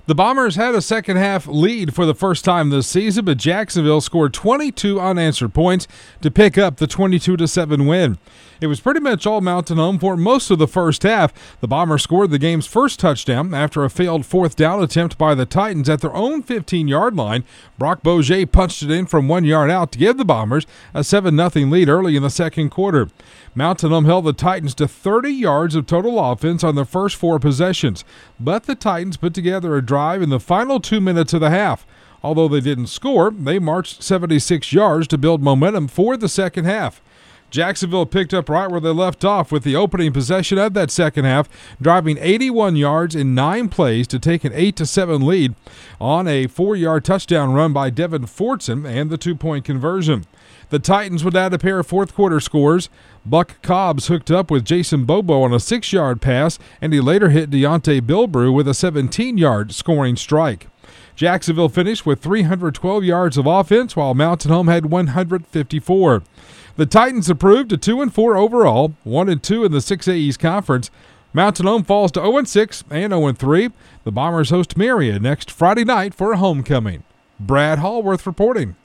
The Bombers had a second-half lead for the first time this season, but Jacksonville scored 22 unanswered points to pick up the 22-7 win. It was pretty much all Mountain Home for most of the first half. The Bombers scored the game's first touchdown after a failed fourth down attempt by the Titans at their own 15-yard line. Brock Boget punched it in from 1 yard out to give the Bombers a 7-0 lead early in the second quarter. Mountain Home held the Titans to 30 yards of total offense on their first 4 possessions, but the Titans put together a drive in the final 2 minutes of the half. Although they didn't score, they marched 76 yards to build momentum for the second half. Jacksonville picked up right where they left off with the opening possession of that second half, driving 81 yards in 9 plays to take an 8-7 lead on a 4-yard touchdown run by Devin Fortson and the 2-point conversion. The Titans would add a pair of fourth-quarter scores. Buck Cobbs hooked up with Jason Bobo on a 6-yard pass, and he later hit Deontay Bilbrew with a 17-yard scoring strike. Jacksonville finished with 312 yards of offense, while Mountain Home had 154. The Titans improved to 2-4 overall, 1-2 in the 6A East Conference. Mountain Home falls to 0-6 and 0-3. The Bombers host Marion next Friday night for a homecoming. Brad Hallworth reporting.